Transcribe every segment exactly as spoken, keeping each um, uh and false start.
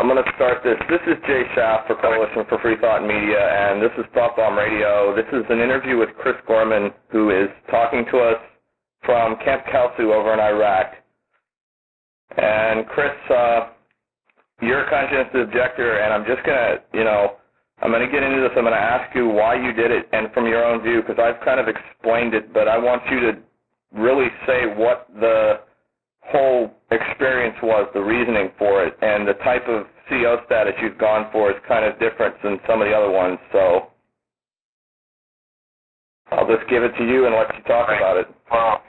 going to start this. This is Jay Schaff for Coalition for Free Thought Media, and this is Thought Bomb Radio. This is an interview with Chris Gorman, who is talking to us from Camp Kalsu over in Iraq. And Chris, uh, you're a conscientious objector, and I'm just going to, you know, I'm going to get into this. I'm going to ask you why you did it, and from your own view, because I've kind of explained it, but I want you to really say what the whole experience was, the reasoning for it, and the type of C O status you've gone for is kind of different than some of the other ones. So I'll just give it to you and let you talk right. about it. Well,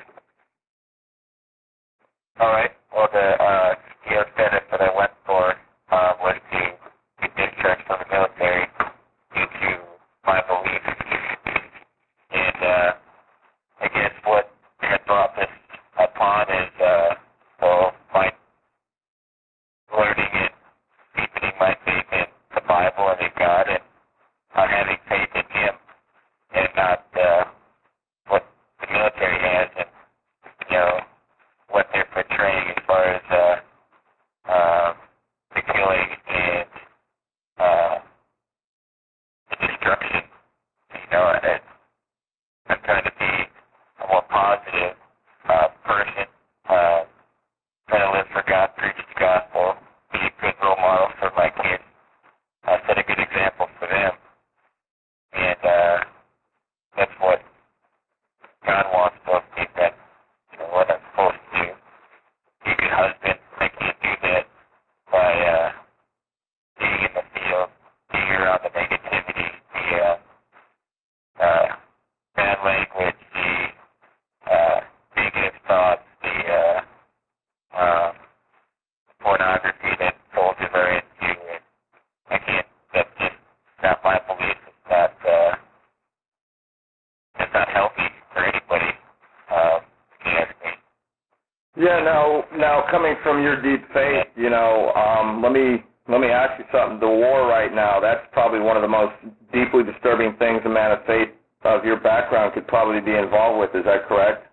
all right. Well, the uh, C O status that I went for uh, was to be discharged from the military due to my beliefs. And uh, I guess what had brought this upon is uh, well, my learning and deepening my faith in the Bible and in God, and uh, having faith in Him, and not uh, what the military has, and you know what they're portraying as far as uh, uh, the killing and uh, the destruction. You know, and I'm trying to be a more positive uh, person. Uh, trying to live for God, preach the gospel, be a good role model for my kids, uh, set a good example for them. And uh, that's what God wants of me, that, you know, what I'm supposed to do. Be a good husband. I can't do that by uh, being in the field, being around the negativity, the uh, uh, bad language, the uh, negative thoughts, the uh, uh, pornography that soldiers are into. And I can't, that's just not my belief. It's not, uh, it's not healthy for anybody, uh, if you ask me. Yeah. Now, now coming from your deep faith, you know, um, let me let me ask you something. The war right now, that's probably one of the most deeply disturbing things a man of faith of your background could probably be involved with. Is that correct?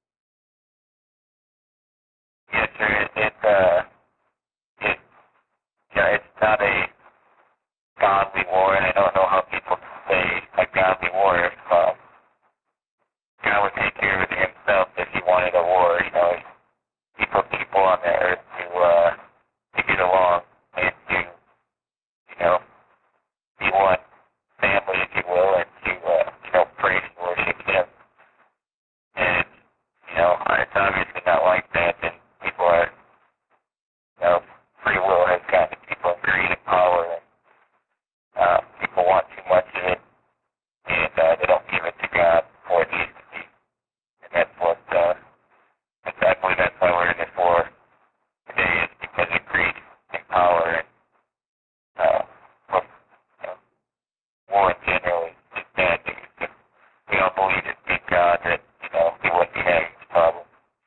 Yes, sir. It, it, uh, it, yeah, it's not a godly war, and I don't know how people can say a godly war if uh, God would take care of it Himself if He wanted a war. You know, He put people on the earth to uh, to get along and to, you know, be one family, if you will, and to uh, you know, praise and worship Him. And you know, it's obviously not like that, and people are, you know, free will has gotten people in greed and power, and uh, people want too much of it, and uh, they don't give it to God for it needs to be. And that's what, uh, that's, I believe that's why we're in this war today, is because of greed and power, and uh, well, you know, war in general is, is bad news. If we don't believe in big God, that, you know, we wouldn't be having this problem.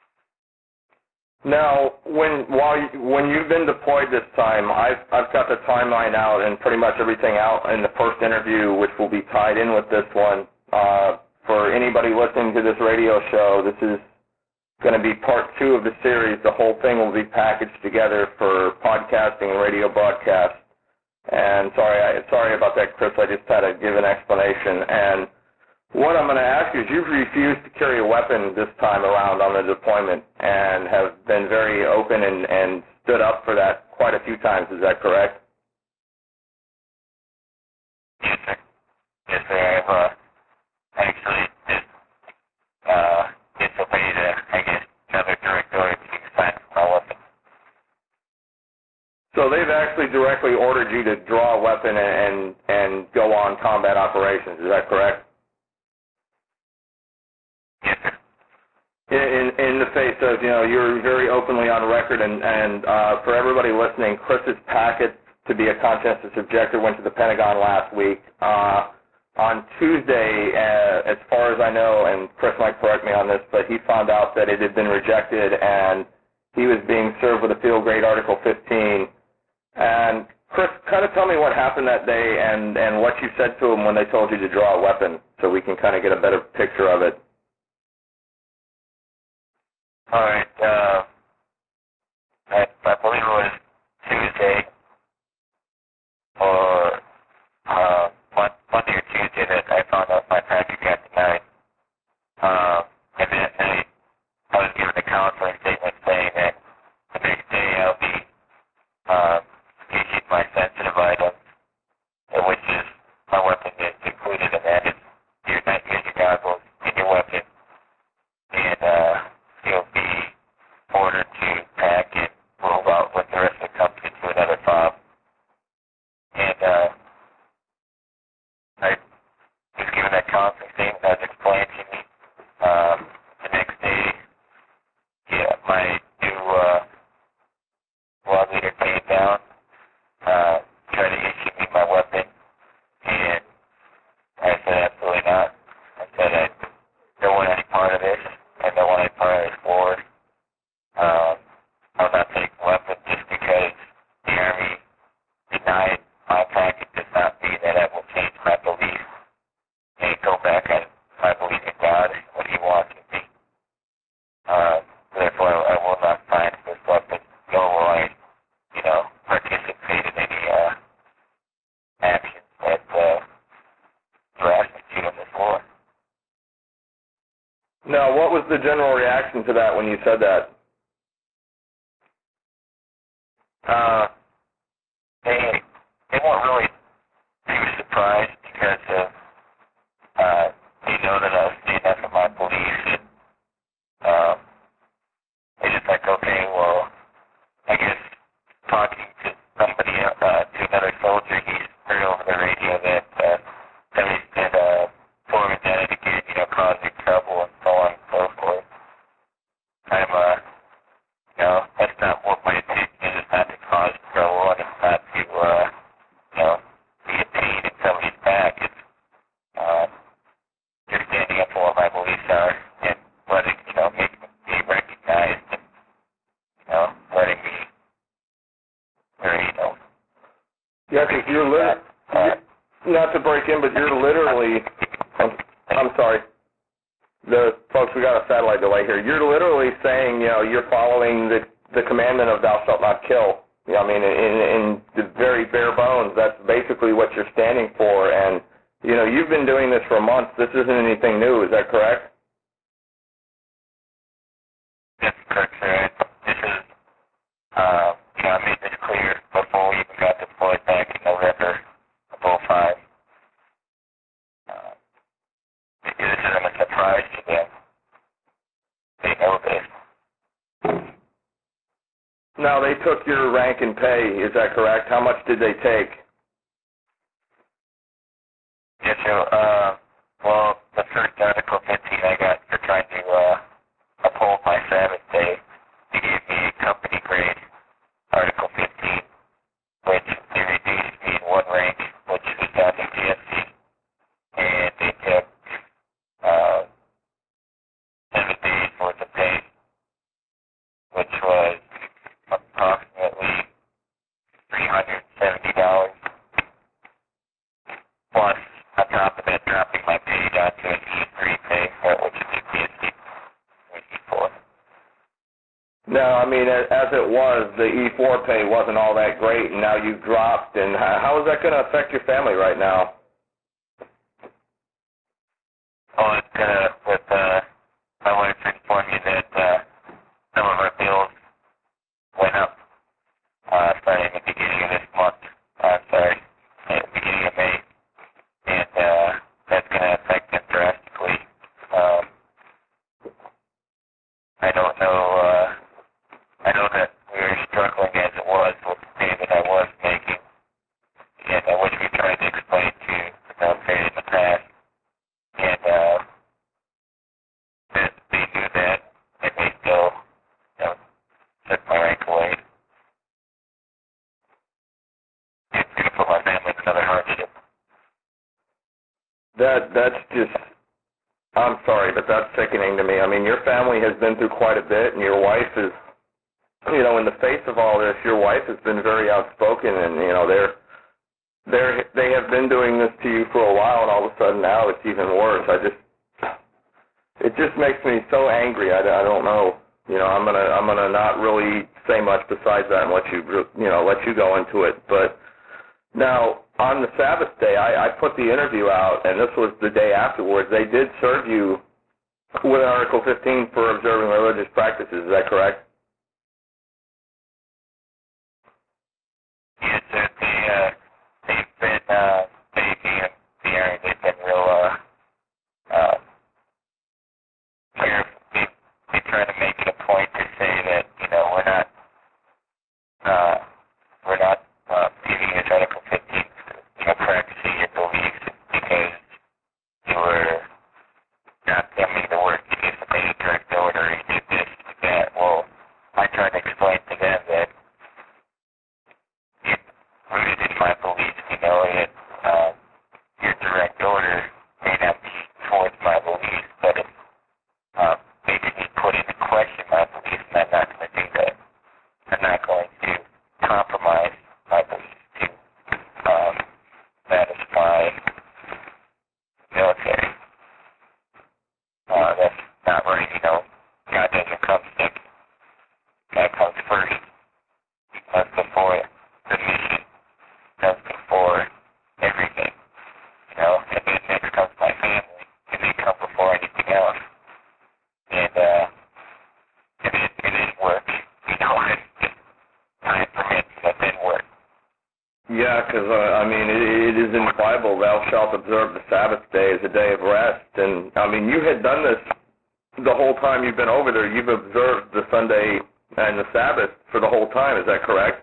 Now, when while you, when you've been deployed this time, I've I've got the timeline out and pretty much everything out in the first interview, which will be tied in with this one. Uh, for anybody listening to this radio show, this is going to be part two of the series. The whole thing will be packaged together for podcasting and radio broadcast. And sorry, I, sorry about that, Chris. I just had to give an explanation. And what I'm going to ask you is, you've refused to carry a weapon this time around on the deployment and have been very open and, and stood up for that quite a few times. Is that correct? Yes, sir. Yes, sir. I've uh, actually just uh, disobeyed, uh, I guess, another direct order to sign for my weapon. So they've actually directly ordered you to draw a weapon and, and go on combat operations. Is that correct? Yes, sir. In, in the face of, you know, you're very openly on record, and, and uh, for everybody listening, Chris's packet to be a conscientious objector went to the Pentagon last week. Uh, on Tuesday, uh, as far as I know, and Chris might correct me on this, but he found out that it had been rejected, and he was being served with a field-grade Article fifteen. And Chris, kind of tell me what happened that day and, and what you said to him when they told you to draw a weapon, so we can kind of get a better picture of it. All right. Uh, I, I believe it was Tuesday. the general reaction to that when you said that? Uh, they they weren't really too surprised because of uh, they know that I was standing up for my beliefs. And, um, they just like, okay, well, I guess talking to somebody, uh, to another soldier, he's heard over the radio that uh, that we did uh, form identity again, you know, causing trouble and so on and so forth. I'm, uh, you know, that's not what my intention is. It's not to cause trouble, and it's not to, uh, you know, be a pain in somebody's back. It's uh, just standing up for what my beliefs are and letting, you know, make me recognized and, you know, letting me, or, you know, Yeah, because you're lit- uh, not to break in, but you're literally, I'm, I'm sorry, the folks, we got a satellite delay here. You're literally saying, you know, you're following the, the commandment of thou shalt not kill. You know, I mean, in, in the very bare bones, that's basically what you're standing for. And, you know, you've been doing this for months. This isn't anything new. Is that correct? that's correct, sir. This is, uh, you know, I made this clear before we even got deployed back in November of oh five. Uh, this isn't a surprise to them. They know this. Now, they took your rank and pay. Is that correct? How much did they take? Yes, so, uh, well, the first Article fifteen I got for trying to, uh, uphold my Sabbath day, they gave me a company grade, Article fifteen, which they reduced me in one rank, which was down to G S C, and they took, uh, seven days worth of pay, which was approximately three hundred seventy dollars, plus, on top of that, dropping my pay down to an E three pay, uh, which is a G S C E four. No, I mean, as as it was, the E four pay wasn't all that great, and now you've dropped. And how how is that going to affect your family right now? Well, it's gonna, with, uh, my wife informed me that, uh, some of our bills went up, uh, starting at the beginning of this month, uh, sorry, at the beginning of May, and, uh, that's gonna affect them drastically. Um, I don't know, uh, I know that we were struggling as it was with the pay that I was making, and uh, which we tried to explain to the military in the past, and, uh, that they knew that, and they still, you know, took my rank away. It's going to put my family in another hardship. That that's just, I'm sorry, but that's sickening to me. I mean, your family has been through quite a bit, and your wife is, you know, in the face of all this, your wife has been very outspoken, and, you know, they're, they're, they have been doing this to you for a while, and all of a sudden now it's even worse. I just, it just makes me so angry. I, I don't know. You know, I'm gonna, I'm gonna not really say much besides that and let you, you know, let you go into it. But now, on the Sabbath day, I, I put the interview out, and this was the day afterwards. They did serve you with Article fifteen for observing religious practices. Is that correct? Yes, sir. They, uh, they've been, uh, they, they, the area, they've been real, uh, uh, careful. They, they try to make it a point to say that, you know, we're not, uh, we're not, uh, giving you Article fifteen, you know, practicing your beliefs because you were not coming to work, you disobeyed a direct order, you did this, you did that. Well, Yeah, because, uh, I mean, it, it is in the Bible, thou shalt observe the Sabbath day as a day of rest. And, I mean, you had done this the whole time you've been over there. You've observed the Sunday and the Sabbath for the whole time. Is that correct?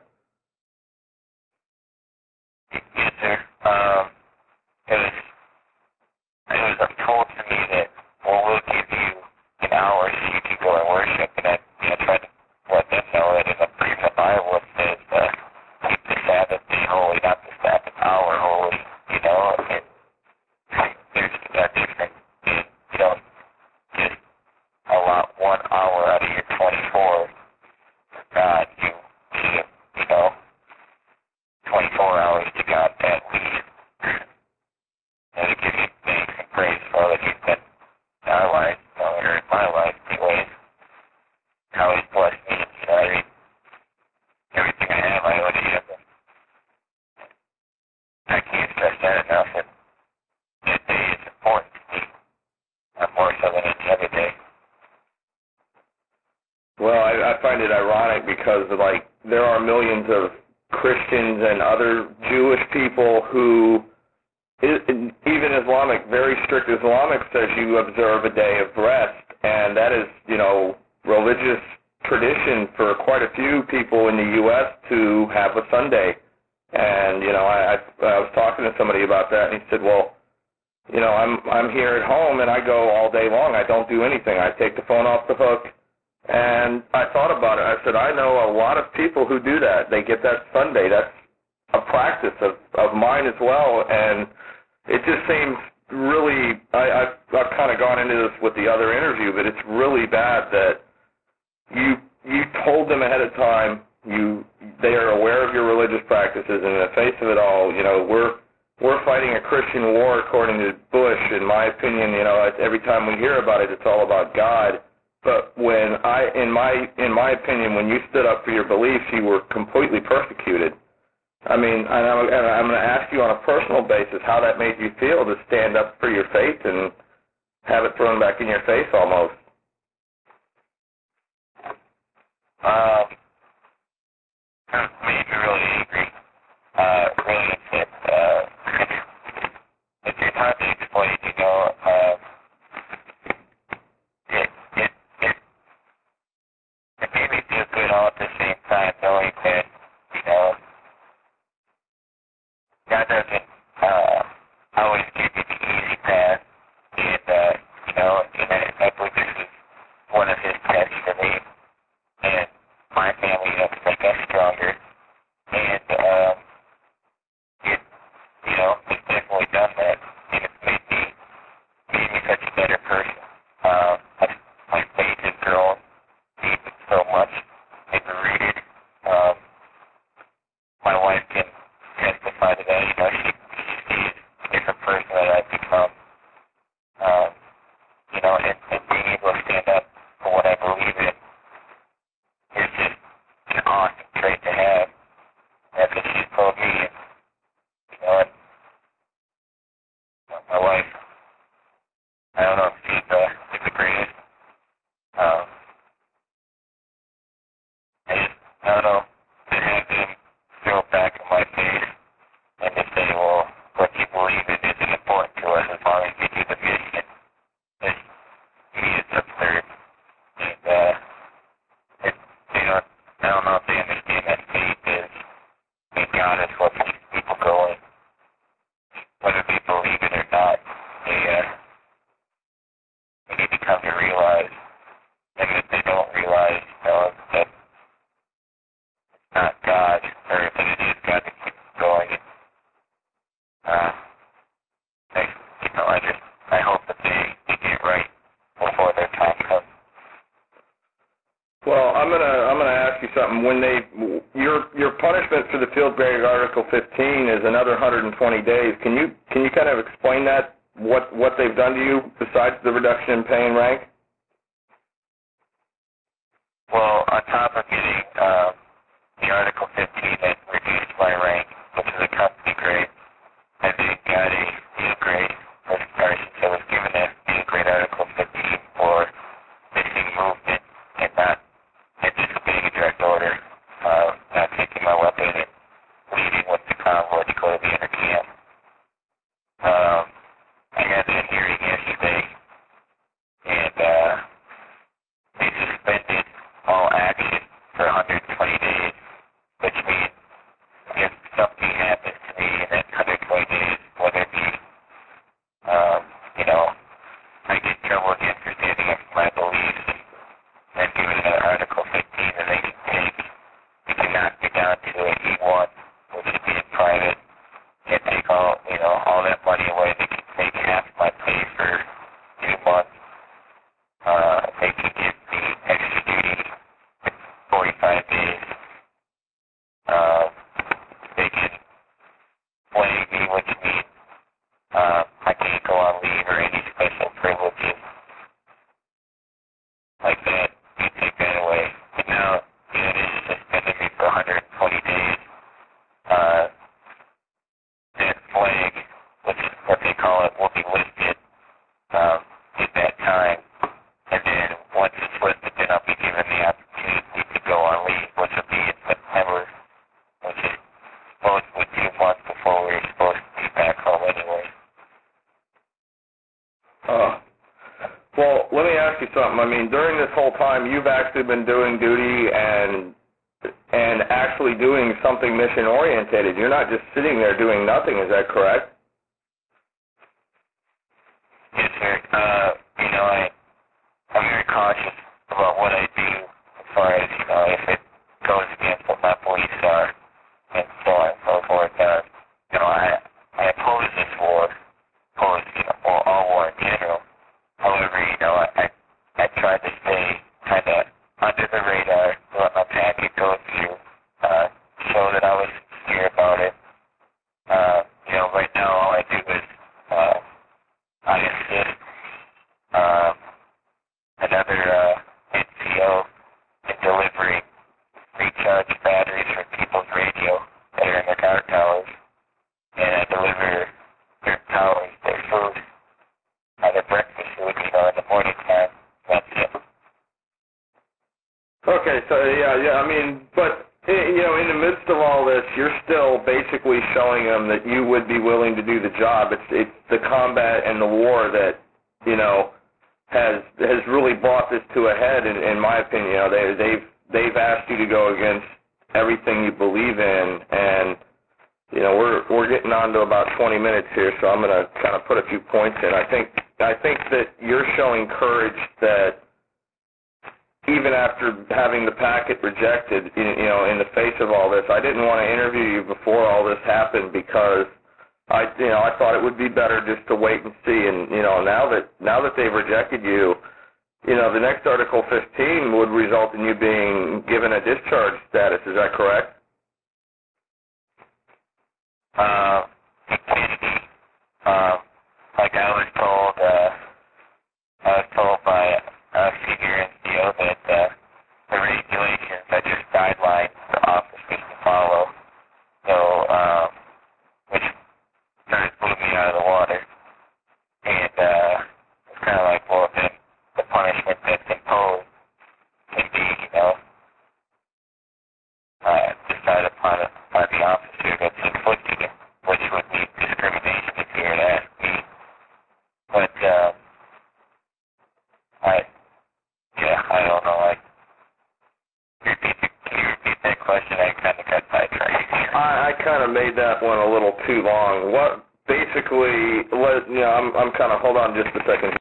Yes, sir. Um, it was, it was told to me that, well, we'll give you an hour so you can go and worship. And I, you know, tried to let them know that in the, in the Bible it says, uh, keep the Sabbath day holy, not the Sabbath hour holy, you know, and there's a difference. You don't just allot one hour out of your twenty-four for God. You give, you know, twenty-four hours to God at least. And to give you thanks and praise for all that He's done in our life, you know, or in my life, anyways. How He's blessed me, you know, every, everything I have, I owe to Him. I can't stress that enough. And that day is important to me, uh, more so than any other day. Well, I, I find it ironic because, like, there are millions of Christians and other Jewish people who, even Islamic, very strict Islamic says you observe a day of rest, and that is, you know, religious tradition for quite a few people in the U S to have a Sunday. And, you know, I, I, I was talking to somebody about that, and he said, well, you know, I'm I'm here at home, and I go all day long. I don't do anything. I take the phone off the hook. And I thought about it. I said, I know a lot of people who do that. They get that Sunday. That's a practice of, of mine as well. And it just seems really, I, I've, I've kind of gone into this with the other interview, but it's really bad that you you told them ahead of time. You they are aware of your religious practices, and in the face of it all, you know, we're we're fighting a Christian war according to Bush. In my opinion, you know, every time we hear about it, it's all about God. But when I, in my in my opinion, when you stood up for your beliefs, you were completely persecuted. I mean, and I'm, and I'm going to ask you on a personal basis how that made you feel to stand up for your faith and have it thrown back in your face almost. Um, it made me really angry. Uh, really upset. Uh, it's it's hard to explain, you know. Uh, it, it, it, it made me feel good all at the same time, knowing that, you know, God doesn't uh, always give you the easy path, and, uh, you know, and I, I believe this is one of His tests for me, and my family has to make us stronger, and, um, it, you know, it's definitely done that, and it's made me, made me such a better person. Um, my faith has grown even so much, it's rooted. Um, my wife can testify to that. You know, she, she sees a different person that I've become. Um, you know, and, and being able to stand up for what I believe in is just an awesome trait to have. That's what she's told me. And, you know, and, my wife, I don't know if she's uh, is the greatest. Um, I just, I don't know, to have them throw back in my face and to say, well, what you believe in isn't important to us as long as you do the mission. It's, to me, it's absurd. And, uh, it, you know, I don't know if they understand that faith is, and God is what keeps people going. Whether they believe it or not, they, uh, they need to come to realize, and if they don't realize, you know, that it's not God, or that it is God that keeps them going. And, uh, I, you know, I just, I hope that they, they get right before their time comes. Well, I'm gonna I'm gonna ask you something. When they your your punishment for the field grade Article fifteen is another one hundred twenty days. Can you can you kind of explain that? What what they've done to you besides the reduction in pay and rank? Well, on top of getting um, the Article fifteen that reduced my rank, which is a company grade, I then got a field grade, or since I was given a field grade Article fifteen for missing movement and not anticipating a direct order, uh, not taking my weapon and leaving with the calm would go to the inner camp. Um, I had a hearing yesterday, and uh, they suspended all action for one hundred twenty days, which means if something happens to me in that one hundred twenty days, whether it be, um, you know, I get in trouble again for standing up for my beliefs and then given an Article fifteen that they can take, they can knock me down to an E one, which is being private, and take all, you know, all that money away. They can take half my pay for two months. Uh, they can give me extra duty for forty-five days. Um, they can flag me, which means uh, I can't go on leave or any special privileges like that. You take that away. But now, you know, they suspended me for one hundred twenty days. Uh, that flag, which is what they call it, will be lifted um, at that time. And then once it's lifted, then I'll be given the opportunity to go on leave, which will be in September, which is supposedly two months before we were supposed to be back home anyway. Uh, well, let me ask you something. I mean, during this whole time, you've actually been doing duty and and actually doing something mission-oriented. You're not just sitting there doing nothing. Is that correct? Yes, sir. Uh, you know, I, I'm very cautious about what I do as far as, you know, if it goes against what my beliefs are and so on and so forth. Uh, you know, I, I oppose this war, oppose, you know, all, all war in general. However, you know, I, I, I tried to stay kind of under the radar, let my packet go through, uh, show that I was sincere about it. Uh, you know, right now all I do is, uh, I assist, um, another, uh, N C O in delivering recharge batteries for people's radio that are in their car towers, and I deliver their towers, their food, uh, their breakfast food, you know, in the morning time. That's it. Okay, so yeah, yeah. I mean, but you know, in the midst of all this, you're still basically showing them that you would be willing to do the job. It's it's the combat and the war that you know has has really brought this to a head. In, in my opinion, you know, they they've they've asked you to go against everything you believe in, and you know, we're we're getting on to about twenty minutes here, so I'm going to kind of put a few points in. I think I think that you're showing courage that even after having the packet rejected, you know, in the face of all this, I didn't want to interview you before all this happened because I, you know, I thought it would be better just to wait and see. And you know, now that now that they've rejected you, you know, the next Article fifteen would result in you being given a discharge status. Is that correct? Uh, it can be. Um, like I was told, uh, I was told by a senior N C O that uh, the regulations are just guidelines the office needs to follow. So, um, which sort of blew me out of the water. And uh, it's kind of like, well, then the punishment that's imposed can be, you know, uh, decided upon by the officer that's inflicting it, which would be discrimination if you were to ask me. But, uh, I, yeah, I don't know. I, repeat the, can you repeat that question? I kind of got sidetracked. I, I kind of made that one a little too long. What basically, what, you know, I'm I'm kind of hold on just a second.